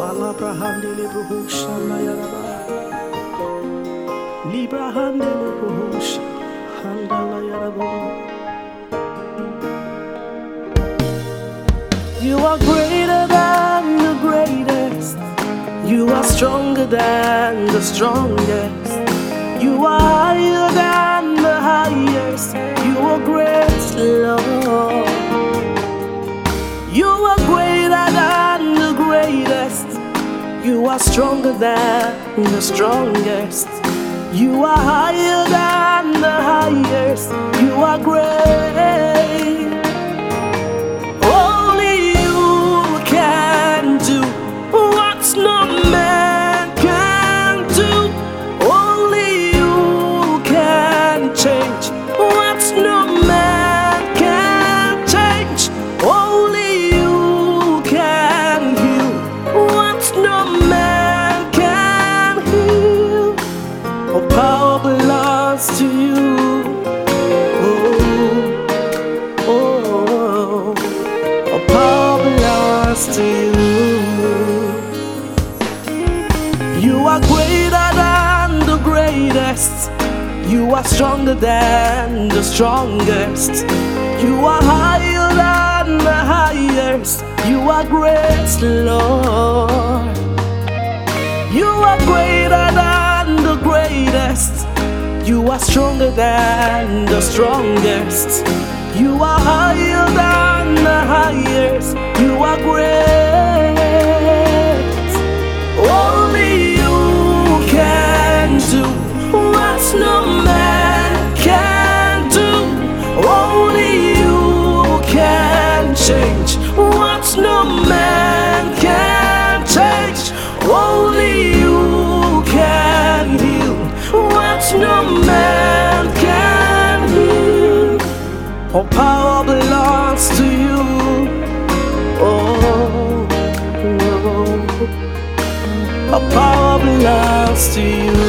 Alabrahandele Bruhusha Nayaraba Librahandele Bruhusha Handala Yarabo. You are greater than the greatest. You are stronger than the strongest. You are higher than the highest. You are great, Lord. You are greater than the greatest. You are stronger than the strongest. You are higher than the highest. You are great. Only you can do what no man can do. Only you can change what no man can change. Only you can heal what no man can heal. All power belongs to you. All power belongs to you. You are greater than the greatest. You are stronger than the strongest. You are higher than the highest. You are great, Lord. You are greater than the greatest. You are stronger than the strongest. You are higher than the highest. You are great. Only you can do what no man can do. Only you can change what no man can change. Only you can heal what no man can heal. All power belongs to you. Oh, all power belongs to you.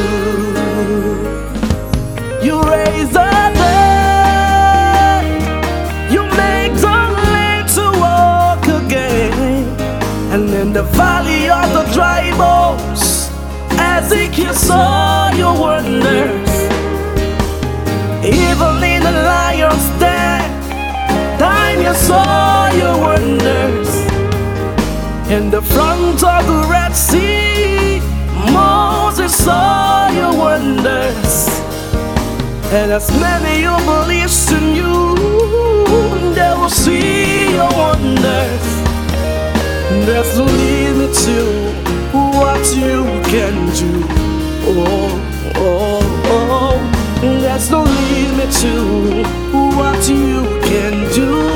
You raise the dead. You make the lame to walk again. And in the valley of the dry bones, Ezekiel saw your wonders. Even in the lion's den, Daniel saw your wonders. In the front of the Red Sea, Moses saw your wonders. And as many who believe in you, they will see your wonders. There's no limit to what you can do. Oh, oh, oh. There's no limit to what you can do.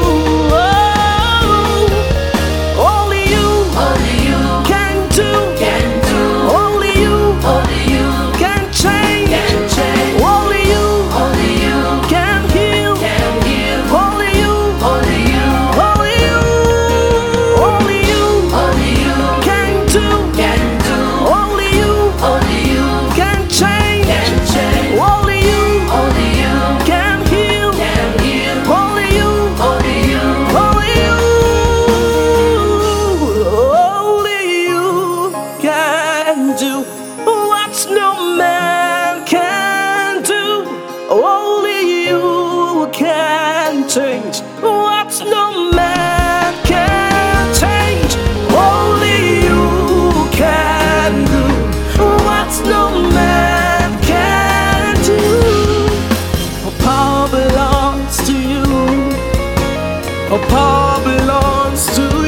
Oh, only you can do. Only you can change. Only you can heal. Only you can do. Only you can change. Only you can heal. Only you can do what no man can do. Only you can change what no man can change. Only you can do what no man can do. All power belongs to you. All power belongs to you.